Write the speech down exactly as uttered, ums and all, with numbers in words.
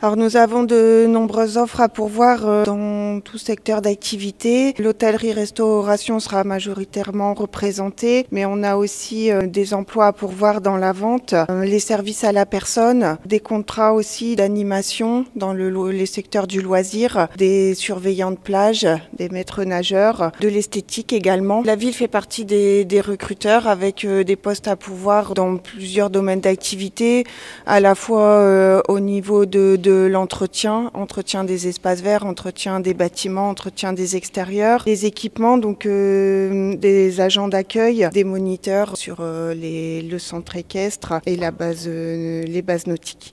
Alors nous avons de nombreuses offres à pourvoir dans tout secteur d'activité. L'hôtellerie-restauration sera majoritairement représentée, mais on a aussi des emplois à pourvoir dans la vente, les services à la personne, des contrats aussi d'animation dans le, les secteurs du loisir, des surveillants de plage, des maîtres nageurs, de l'esthétique également. La ville fait partie des, des recruteurs avec des postes à pourvoir dans plusieurs domaines d'activité, à la fois euh, au niveau de, de de l'entretien, entretien des espaces verts, entretien des bâtiments, entretien des extérieurs, des équipements, donc euh, des agents d'accueil, des moniteurs sur euh, les, le centre équestre et la base, euh, les bases nautiques.